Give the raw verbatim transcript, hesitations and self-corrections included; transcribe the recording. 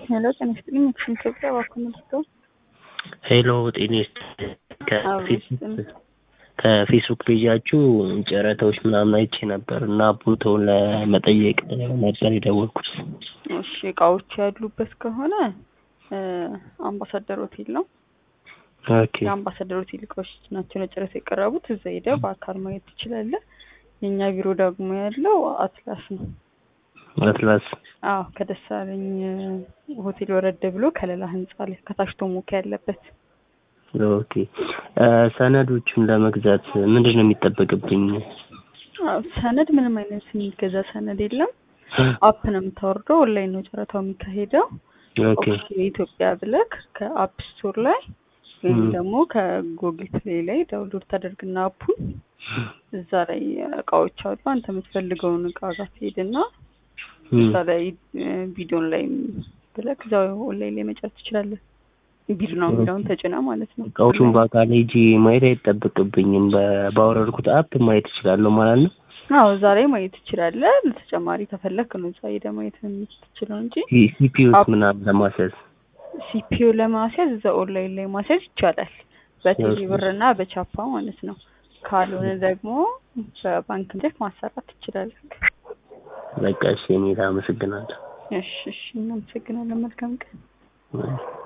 ሄሎ ጤና ይስጥልኝ ኢትዮጵያ ባኮነቶ ሄሎ ጤና ይስጥልኝ ከፌስቡክ ከፌስቡክ ፔጃችሁ ጨረታዎች ምናምን አይቼ ነበር እና ቦታውን ለመጠየቅ ነበር የደወልኩት። እሺ እቃዎች ያሉበት ከሆነ አምባሳደር ሆቴል ነው። ኦኬ አምባሳደር ሆቴል እቃዎች ናቸው ለጨረታ የቀረቡት። እዛ ሄደህ በአካል ማየት ትችላለህ። የኛ ቢሮ ደግሞ ያለው አትላስ ነው። አትላስ አዎ ከደሳለኝ ሆቴል ወረድ ብሎ ከሌላ ህንጻ ላይ ከታች ቶሞካ ያለበት። ኦኬ ሰነዶችን ለመግዛት ምንድነው የሚጠበቅብኝ? አዎ ሰነድ ምንም አይነት የሚገዛ ሰነድ የለም። አፕ ነው የምታወርደው። ኦንላይን ነው ጨረታው የሚካሄደው። ኦኬ ኢትዮጵያ ብለክ ከአፕ ስቶር ላይ ወይም ደግሞ ከጉግል ፕሌይ ላይ ዳውንሎድ ታደርግና አፑን እዛ ላይ እቃዎች አሉ። አንተ የምትፈልገውን እቃ ጋር ትሄድና እዛ ላይ ቪዲዮን ላይ ብለክ እዛው ኦንላይን ላይ መጫወት ትችላለህ። ቪዲዮ ነው የሚለውን ተጭና ማለት ነው። እቃዎቹን በአካል ሄጄ ማየት አይጠበቅብኝም። ባወረድኩት አፕ ማየት እችላለሁ ማለት ነው? አዎ ዛሬ ማየት ትችላለህ። ለተጨማሪ ከፈለክ ነው እዛ ሄደህ ማየት የምትችለው እንጂ ሲፒዩ ምናምን ለማስያዝ ሲፒዩ ለማስያዝ እዛ ኦንላይን ላይ ማስያዝ ይቻላል። በቴሌ ብርና በቻፓ ማለት ነው። ካልሆነ ደግሞ በባንክ ቼክ ማሰራት ትችላለህ። በቃ እሺ እኔ አመሰግናለሁ። እሺ እሺ እናመሰግናለን። መልካም ቀን።